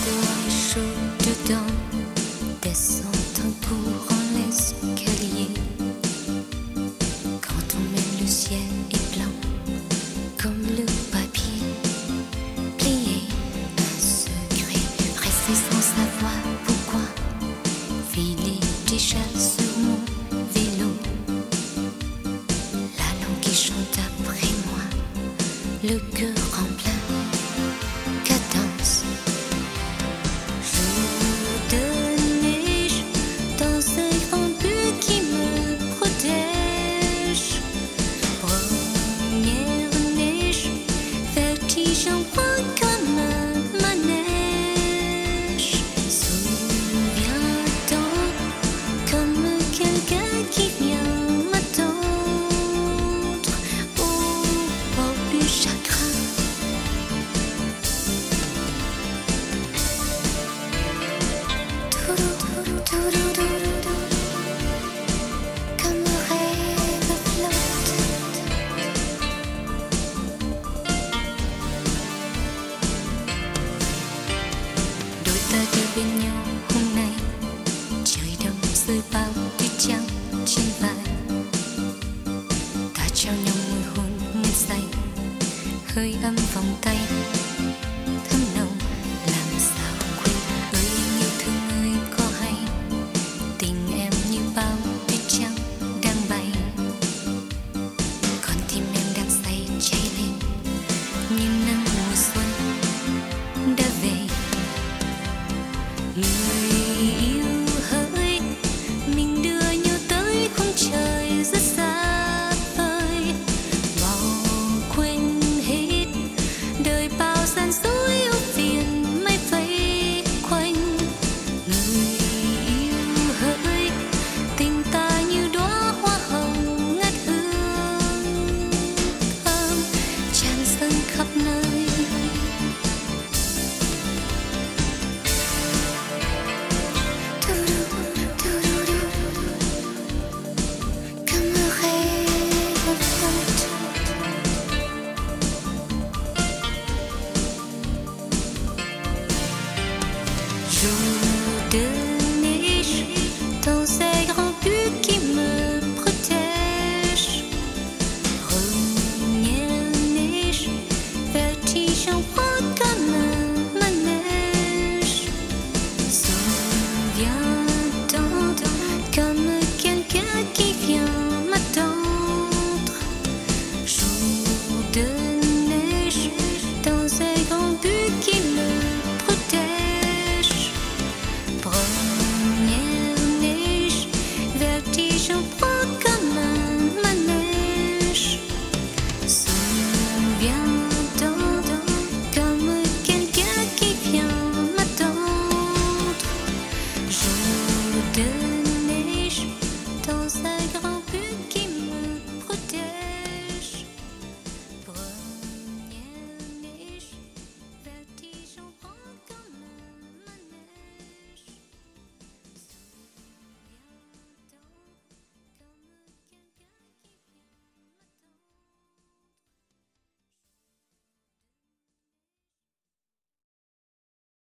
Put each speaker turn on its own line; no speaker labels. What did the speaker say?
dehors et chaud dedans. Descend en courant l'escalier. Quand on mène, le ciel est blanc comme le papier plié. Un secret resté sans savoir pourquoi. Filer déjà sur mon vélo. La langue qui chante après moi. Le cœur en plein cadence. Jour de neige dans ce grand but qui me protège. Première neige, vertige en moi comme un manège. Souviens-t'en comme quelqu'un qui vient m'attendre au bord du chagrin. Comme un rêve flotte. Đôi ta đi bên nhau hôm nay. Trời đông rơi bao tuyết trắng trên vai. Ta trao nhau môi hôn ngất say. Hơi ấm vòng tay thơm nồng. Làm sao quên ơi yêu thương ơi có hay. Tình em như bao tuyết trắng đang bay. Con tim em đang say cháy lên như nắng mùa xuân đã về. Người yêu hỡi, mình đưa nhau tới khung trời rất xa vời. Bỏ quên hết đời bao gian dối.